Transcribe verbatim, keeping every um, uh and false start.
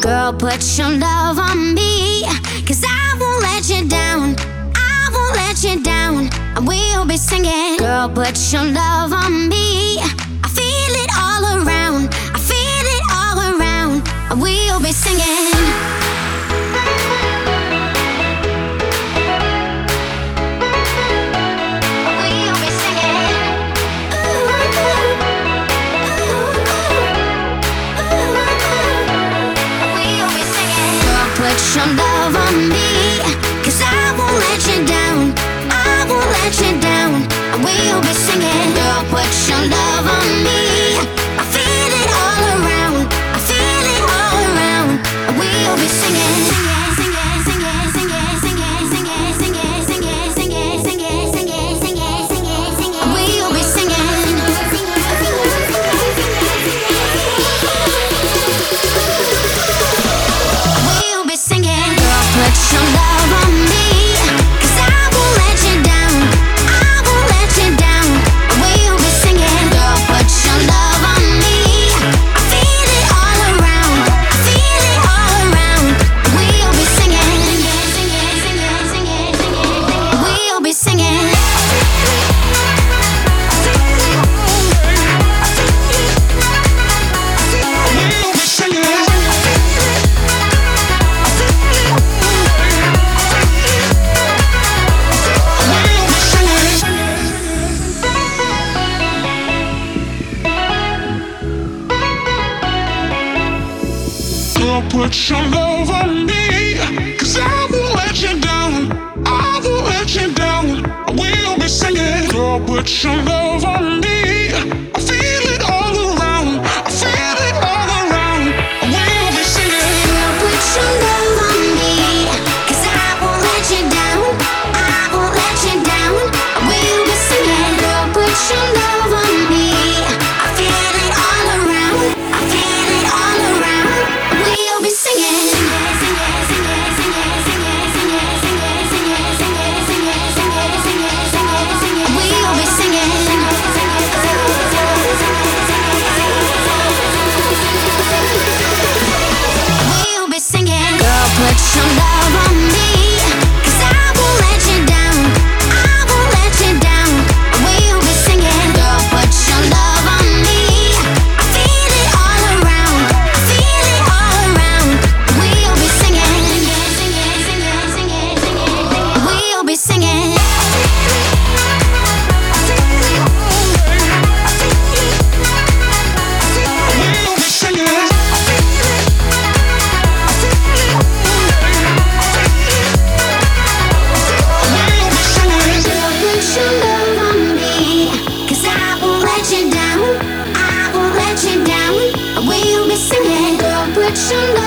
Girl, put your love on me, cause I won't let you down. I won't let you down. And we'll be singing. Girl, put your love on me. I feel it all around. I feel it all around. And we'll be singing. Put your love on me, cause I won't let you down. I won't let you down. And we'll be singing. Girl, put your love on me. I feel it all around. I feel it all around. And we'll be singing. Put your love on me, cause I won't let you down. I won't let you down. We'll be singing. Girl, put your love on me. I feel it all around. I feel it all around. We'll be singing. We'll be singing. Put your love on me, cause I won't let you down. I won't let you down. I will be singing. Girl, put your love on me. I feel it all around. I feel it all around. I will be singing. Girl, put your love on me, cause I won't let you down. I won't let you down. I will be singing. Girl, put your love on me. I feel it all around. I feel it all around. We'll be singing. We'll be singing. We'll be singing. Girl, put your love on me, cause I won't let you down. I won't let you down. We'll be singing. Girl, put your love on me. I feel it all around. I feel it all around. We'll be singing. We'll be singing. Put your love on me, cause I won't let you down. I won't let you down. We'll be singing. Girl, put your love